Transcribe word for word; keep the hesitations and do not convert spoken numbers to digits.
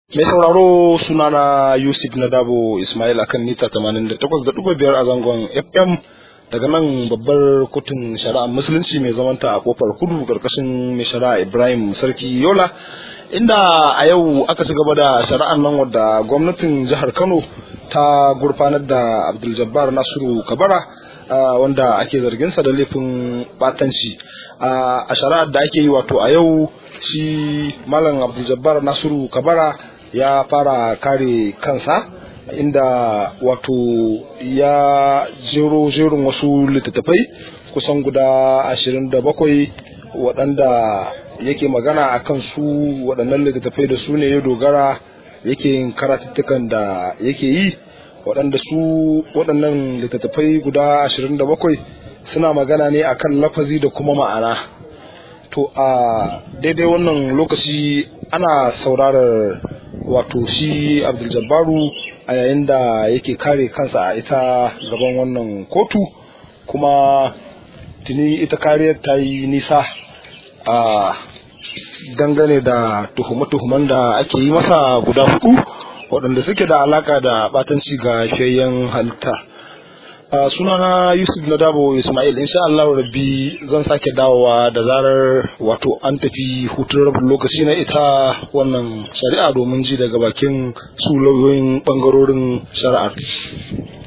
Mai sauraro sunana Yusuf Nadabo Ismail akan mita tamanin da takwas da ɗigo biyar a zangon F M daga nan babbar kotun shari'ar musulunci mai zamanta a kofar kudu karkashin mai shari'a Ibrahim Sarki Yola, inda a yau aka ci gaba da shari'ar nan wadda gwamnatin jihar Kano ta gurfanar da Abdul Jabbar Nasiru Kabara wanda ake zargin sa da laifin batanci a shari'ar da ake yi. Wato a yau shi Malam Abdul Jabbar Nasiru Kabara ya fara kare kansa, inda wato ya jero jerin wasu littattafai kusan guda ashirin da bakwai waɗanda yake magana a kan su. Waɗannan littattafai da su ne ya dogara yake yin karatuttukan da yake yi, waɗanda su waɗannan littattafai guda ashirin da bakwai suna magana ne akan lafazi da kuma ma'ana. To a daidai wannan lokaci ana saurarar wato shi Abdul Jabbaru a yayin da yake kare kansa a ita gaban wannan kotu, kuma tuni ita kariyar ta yi nisa a dangane da tuhume-tuhumen da ake yi masa guda hudu waɗanda suke da alaka da batanci ga fiyayyen halitta. Uh, sunana Yusuf Nadabo Ismail. Insha Allah rabbi zan sake dawowa da zarar wato an tafi hutun rabin lokaci na ita wannan shari'a domin ji daga bakin su lauyoyin bangarorin shari'ar.